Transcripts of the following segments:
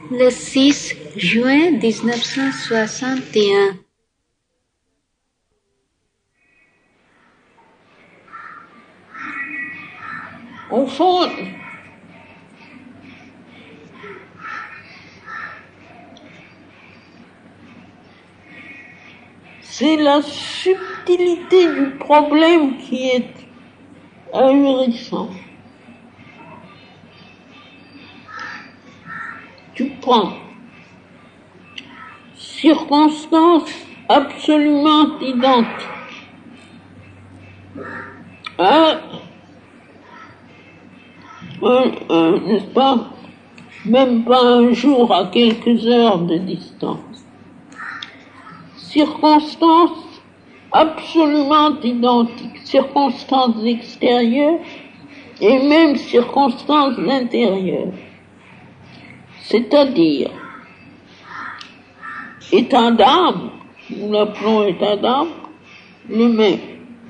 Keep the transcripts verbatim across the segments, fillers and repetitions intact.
Le six juin mille neuf cent soixante et un. Au fond, c'est la subtilité du problème qui est ahurissante. Tu prends circonstances absolument identiques. Un, un, un, n'est-ce pas, même pas un jour à quelques heures de distance. Circonstances absolument identiques, circonstances extérieures et même circonstances intérieures. C'est-à-dire, état d'âme, nous l'appelons état d'âme, le même.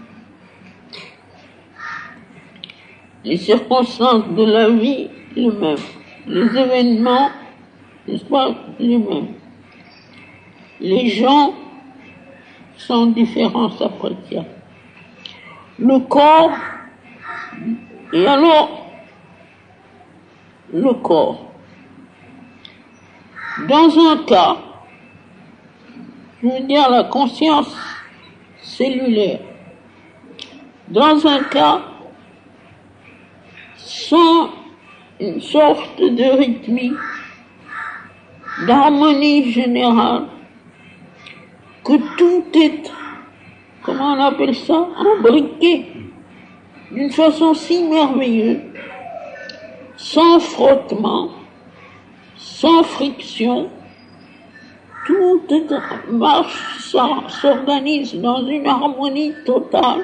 Les circonstances de la vie, le même. Les événements, n'est-ce pas, les mêmes. Les gens sont différents, s'appréciables. Le corps, et alors, le corps. Dans un cas, je veux dire la conscience cellulaire. Dans un cas, sans une sorte de rythmique, d'harmonie générale, que tout est, comment on appelle ça, imbriqué, d'une façon si merveilleuse, sans frottement, sans friction, tout marche, s'organise dans une harmonie totale.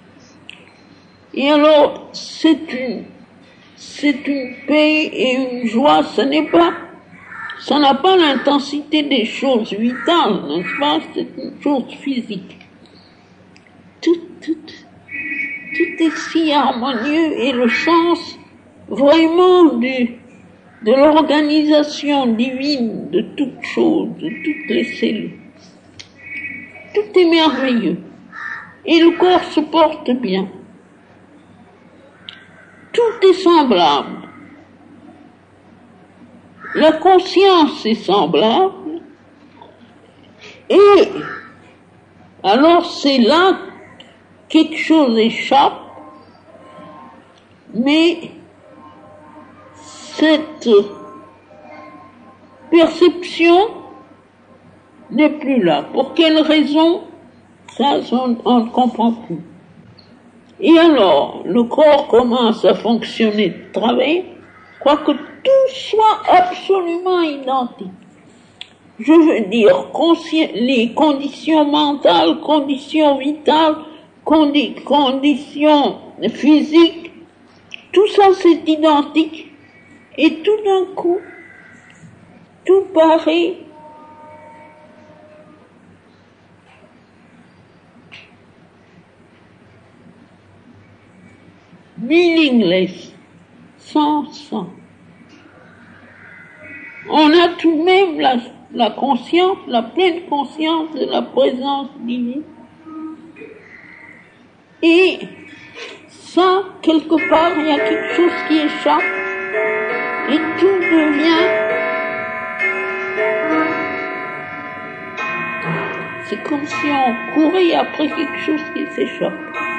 Et alors, c'est une, c'est une paix et une joie, ce n'est pas, ça n'a pas l'intensité des choses vitales, n'est-ce pas? C'est une chose physique. Tout, tout, tout est si harmonieux et le sens vraiment du, de l'organisation divine de toutes choses, de toutes les cellules. Tout est merveilleux. Et le corps se porte bien. Tout est semblable. La conscience est semblable. Et alors c'est là quelque chose échappe, mais cette perception n'est plus là. Pour quelle raison? Ça, on, on ne comprend plus. Et alors, le corps commence à fonctionner de travers, quoique tout soit absolument identique. Je veux dire, les conditions mentales, conditions vitales, condi conditions physiques, tout ça c'est identique. Et tout d'un coup, tout paraît meaningless, sans sens. On a tout de même la, la conscience, la pleine conscience de la présence divine. Et ça, quelque part, il y a quelque chose qui échappe et tout devient, c'est comme si on courait après quelque chose qui s'échappe.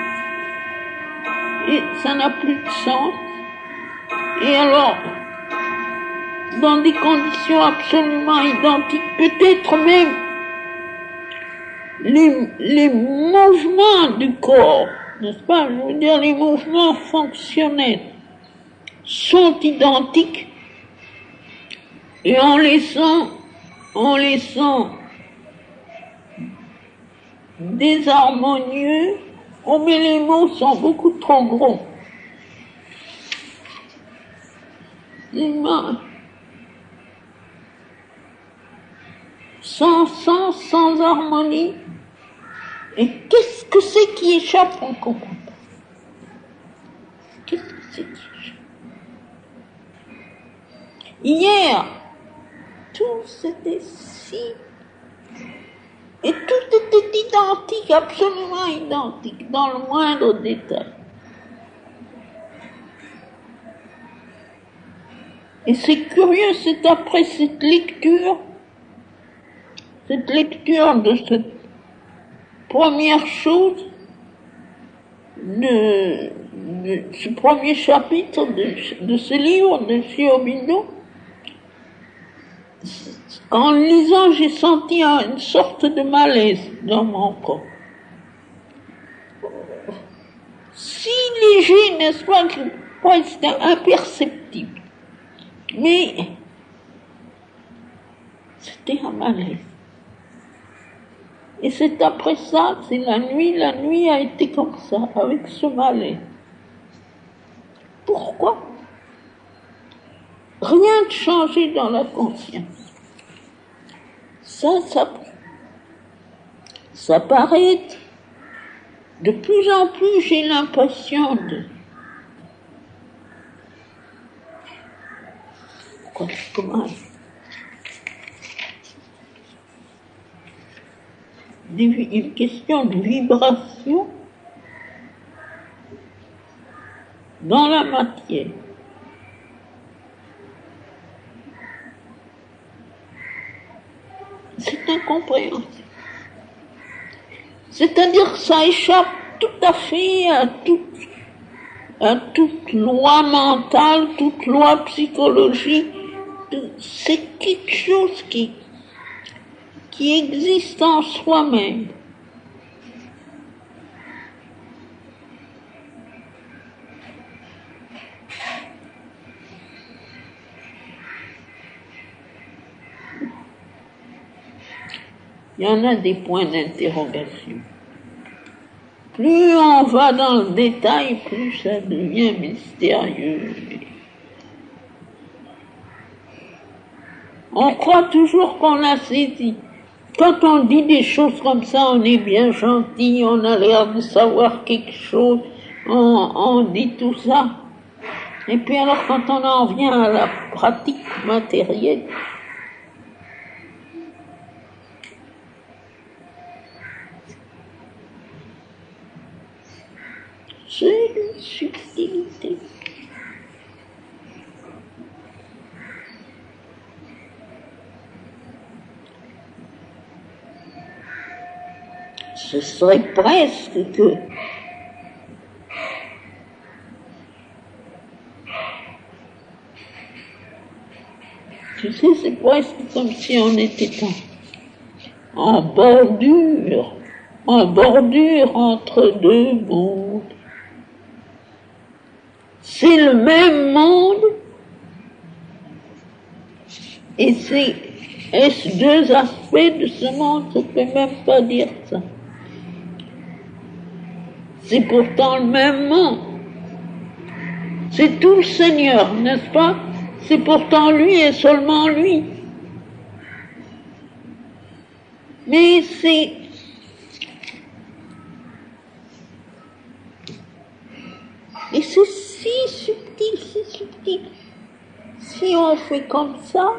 Et ça n'a plus de sens. Et alors, dans des conditions absolument identiques, peut-être même les, les mouvements du corps, n'est-ce pas? Je veux dire, les mouvements fonctionnels sont identiques et on les sent, on les sent désharmonieux. Oh, mais les mots sont beaucoup trop gros. Sans sens, sans harmonie. Et qu'est-ce que c'est qui échappe, on ne comprend pas. Qu'est-ce que c'est qui échappe? Hier, c'était si... Et tout était identique, absolument identique, dans le moindre détail. Et c'est curieux, c'est après cette lecture, cette lecture de cette première chose, de, de ce premier chapitre de, de ce livre de Shio Aubindo, en lisant, j'ai senti une sorte de malaise dans mon corps. Si léger, n'est-ce pas, que c'était imperceptible. Mais c'était un malaise. Et c'est après ça, c'est la nuit, la nuit a été comme ça, avec ce malaise. Pourquoi? Rien de changé dans la conscience. Ça, ça, ça paraît, de plus en plus, j'ai l'impression de... Quoi, comment? Une question de vibration dans la matière. C'est incompréhensible. C'est-à-dire que ça échappe tout à fait à toute, à toute loi mentale, toute loi psychologique. C'est quelque chose qui, qui existe en soi-même. Il y en a des points d'interrogation. Plus on va dans le détail, plus ça devient mystérieux. On croit toujours qu'on a saisi. Quand on dit des choses comme ça, on est bien gentil, on a l'air de savoir quelque chose, on, on dit tout ça. Et puis alors quand on en vient à la pratique matérielle, c'est une subtilité. Ce serait presque que tu sais, c'est presque comme si on était en, en bordure, en bordure entre deux mondes. C'est le même monde et c'est est-ce deux aspects de ce monde, je ne peux même pas dire ça. C'est pourtant le même monde. C'est tout le Seigneur, n'est-ce pas? C'est pourtant lui et seulement lui. Mais c'est... Et c'est si subtil, si subtil. Si on fait comme ça,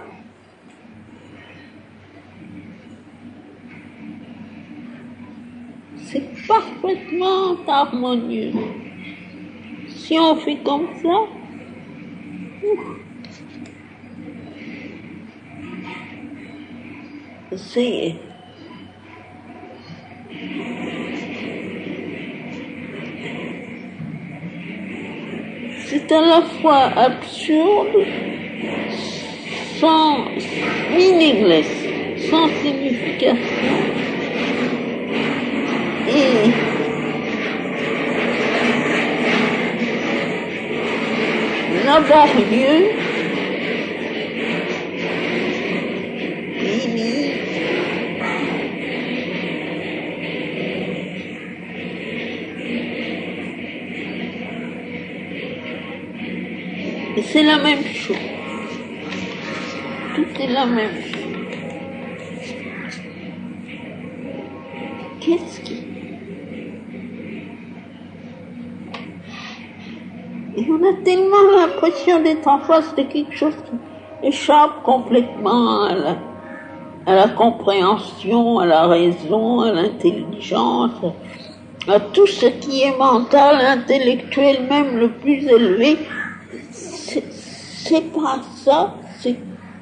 c'est parfaitement harmonieux. Si on fait comme ça, ouf, c'est... C'est à la fois absurde, sans meaningless, sans signification, et laborieux, limite, et c'est la même chose. Tout est la même chose. Qu'est-ce qui... Et on a tellement l'impression d'être en face de quelque chose qui échappe complètement à la, à la compréhension, à la raison, à l'intelligence, à tout ce qui est mental, intellectuel, même le plus élevé. C'est, c'est pas ça, c'est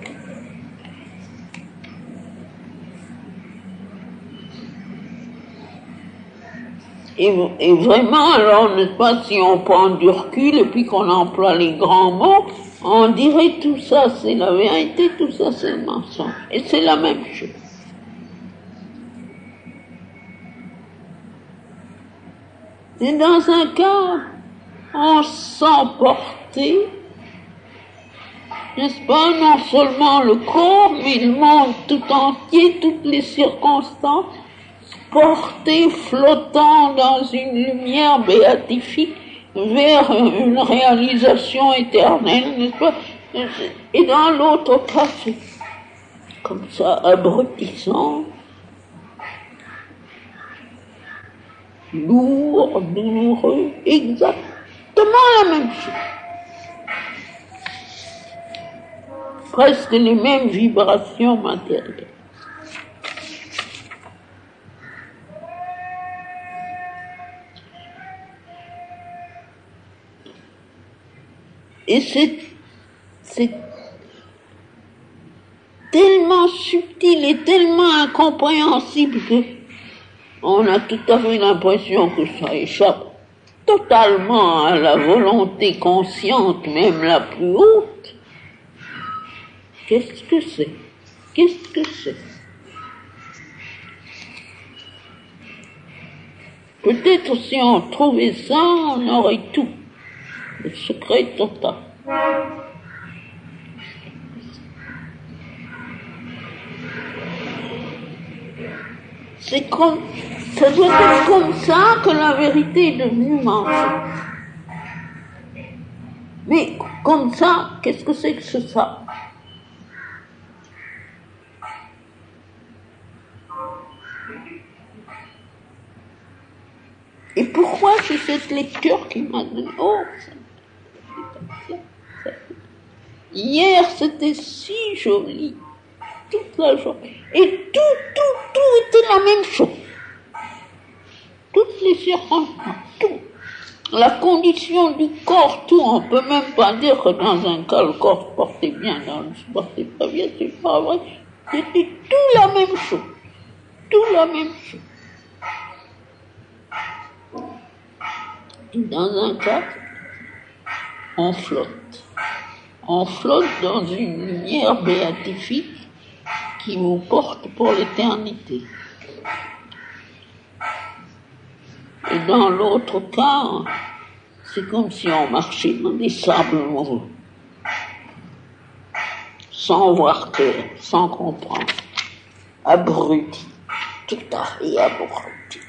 Et, et vraiment, alors, n'est-ce pas, si on prend du recul et puis qu'on emploie les grands mots, on dirait tout ça, c'est la vérité, tout ça, c'est le mensonge. Et c'est la même chose. Et dans un cas, on se sent porté, n'est-ce pas, non seulement le corps, mais le monde tout entier, toutes les circonstances, porté, flottant dans une lumière béatifique vers une réalisation éternelle, n'est-ce pas? Et dans l'autre cas, c'est comme ça, abrutissant, lourd, douloureux, exactement la même chose. Presque les mêmes vibrations matérielles. Et c'est, c'est tellement subtil et tellement incompréhensible que on a tout à fait l'impression que ça échappe totalement à la volonté consciente, même la plus haute. Qu'est-ce que c'est? Qu'est-ce que c'est? Peut-être si on trouvait ça, on aurait tout. Le secret total. C'est comme, ça doit être comme ça que la vérité est devenue mensonge. Mais comme ça, qu'est-ce que c'est que ce ça? Et pourquoi c'est cette lecture qui m'a donné? Oh, ça... Hier, c'était si joli, toute la journée. Et tout, tout, tout était la même chose. Toutes les circonstances, tout. La condition du corps, tout. On peut même pas dire que dans un cas, le corps se portait bien, dans l'autre se portait pas bien, c'est pas vrai. C'était tout la même chose. Tout la même chose. Et dans un cas, on flotte. On flotte dans une lumière béatifique qui vous porte pour l'éternité. Et dans l'autre cas, c'est comme si on marchait dans des sables mouvants, sans voir clair, sans comprendre, abruti, tout à fait abruti.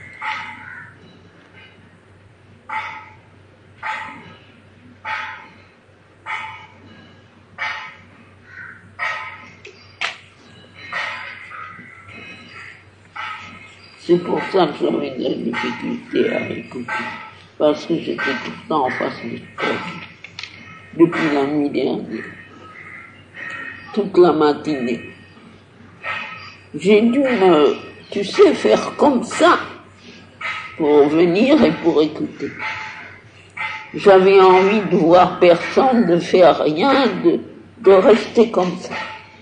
C'est pour ça que j'avais de la difficulté à écouter, parce que j'étais tout le temps en face du sport, depuis la nuit dernière, toute la matinée. J'ai dû me, tu sais, faire comme ça pour venir et pour écouter. J'avais envie de voir personne, de faire rien, de, de rester comme ça,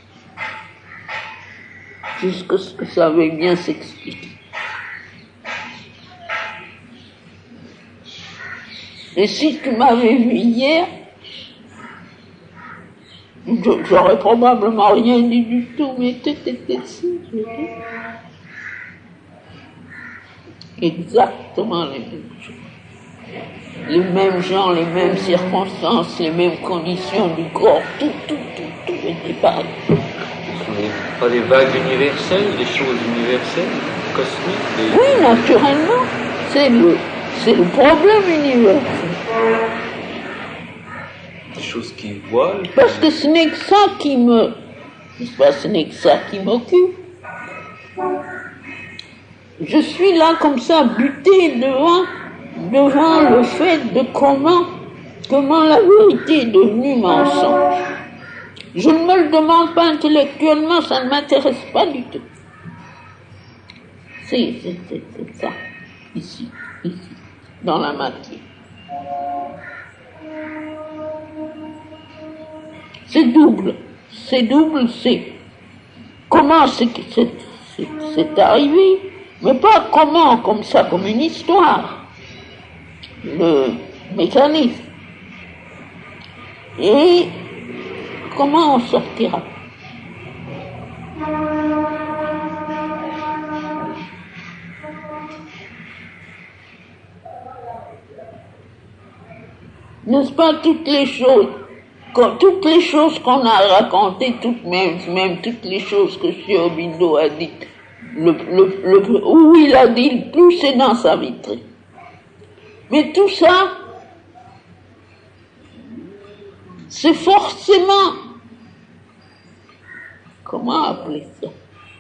jusqu'à ce que ça avait bien s'expliquer. Et si tu m'avais vu hier, j'aurais probablement rien dit du tout, mais tu étais si, exactement les mêmes choses. Les mêmes gens, les mêmes circonstances, les mêmes conditions du corps, tout, tout, tout, tout était pareil. Ce n'est pas des vagues universelles, des choses universelles, cosmiques des... Oui, naturellement, c'est le, c'est le problème universel. Des choses qui voilent. Parce que ce n'est que ça qui me... Pas, ce n'est que ça qui m'occupe. Je suis là comme ça, buté devant, devant le fait de comment, comment la vérité est devenue mensonge. Je ne me le demande pas intellectuellement, ça ne m'intéresse pas du tout. C'est, c'est, c'est, c'est ça, ici, ici, dans la matière. C'est double, c'est double, c'est comment c'est, c'est, c'est, c'est arrivé, mais pas comment, comme ça, comme une histoire, le mécanisme. Et comment on sortira? N'est-ce pas toutes les choses, toutes les choses qu'on a racontées, toutes même, même toutes les choses que M. Aubindo a dites, le, le, le, où il a dit le plus, c'est dans sa vitrine. Mais tout ça, c'est forcément, comment appeler ça?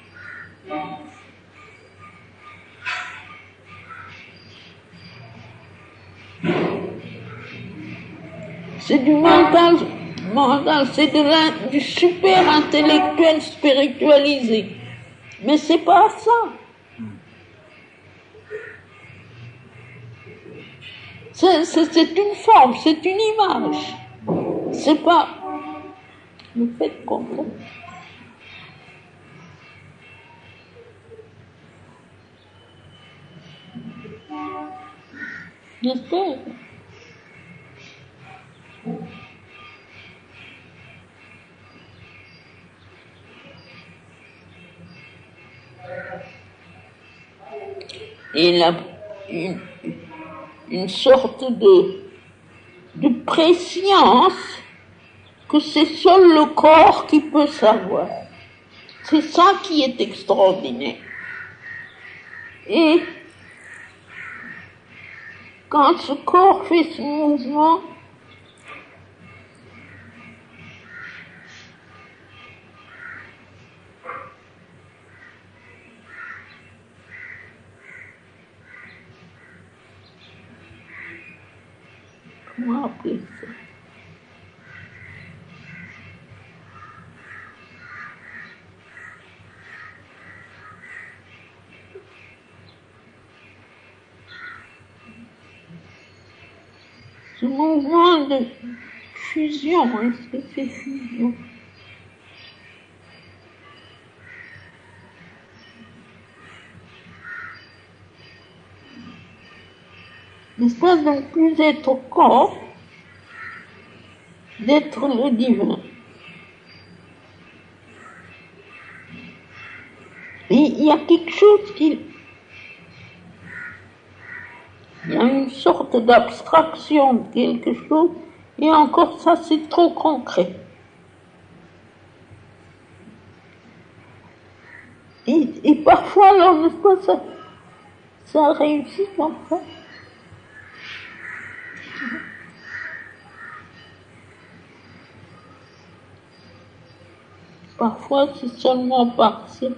C'est du mental, mental, c'est de la, du super intellectuel spiritualisé. Mais c'est pas ça. C'est, c'est, c'est une forme, c'est une image. C'est pas le fait concret. N'est-ce pas? Il a une, une sorte de, de préscience que c'est seul le corps qui peut savoir. C'est ça qui est extraordinaire. Et quand ce corps fait ce mouvement, comment appeler ça? Ce mouvement de fusion, est-ce que c'est fusion? N'est-ce pas donc plus être corps, d'être le divin? Et il y a quelque chose qui... Il y a une sorte d'abstraction de quelque chose, et encore ça, c'est trop concret. Et, et parfois, alors, n'est-ce pas, ça, ça réussit comme ça. Parfois, c'est seulement partiel.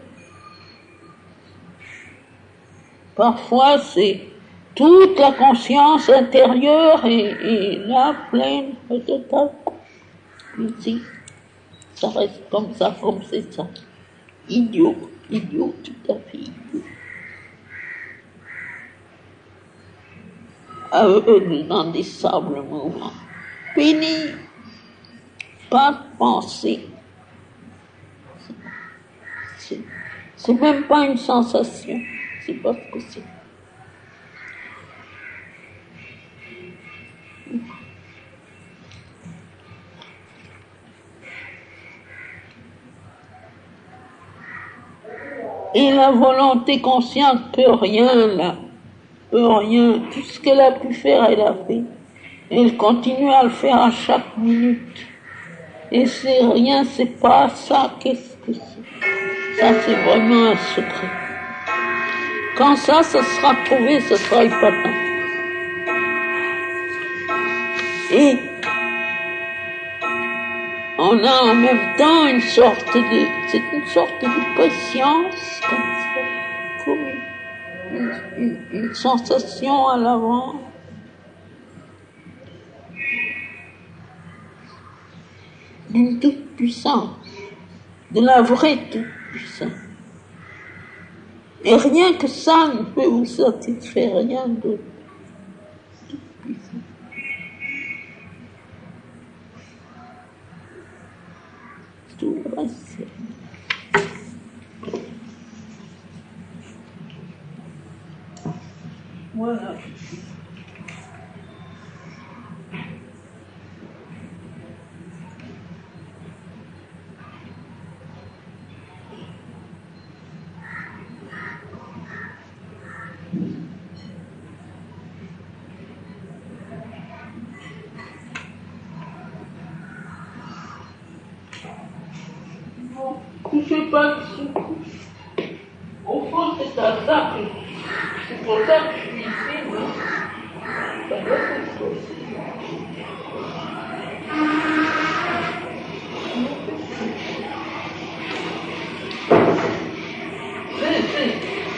Parfois, c'est toute la conscience intérieure et, et là, pleine, et totale. Ici, ça reste comme ça, comme c'est ça. Idiot, idiot, tout à fait idiot. Aveugle dans des sables mouvants. Pénible, pas de pensée. C'est, c'est même pas une sensation, c'est pas ce que c'est. Et la volonté consciente peut rien là, peut rien. Tout ce qu'elle a pu faire, elle a fait. Et elle continue à le faire à chaque minute. Et c'est rien, c'est pas ça, qu'est-ce que c'est? Ça, c'est vraiment un secret. Quand ça, ça sera trouvé, ce sera épatant. Et on a en même temps une sorte de, c'est une sorte de patience, comme ça, comme une, une, une sensation à l'avant. d'une toute-puissance, de la vraie toute-puissance. Et rien que ça ne peut vous satisfaire, rien d'autre. Tout le reste, c'est... Voilà. Non, couchez pas dessous. Au fond, c'est à ça que c'est pour ça que je suis ici, moi. Ça doit être possible. C'est, c'est.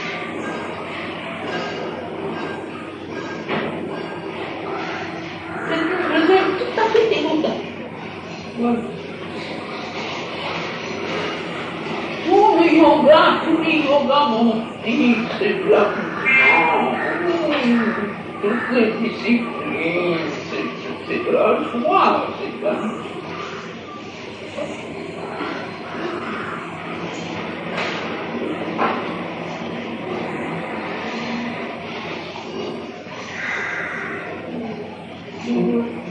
C'est une réserve tout à fait déroutante. Voilà. Tout le yoga, tous les yogas m'ont dit, c'est là. Toutes les disciplines, c'est de la joie, c'est de la joie.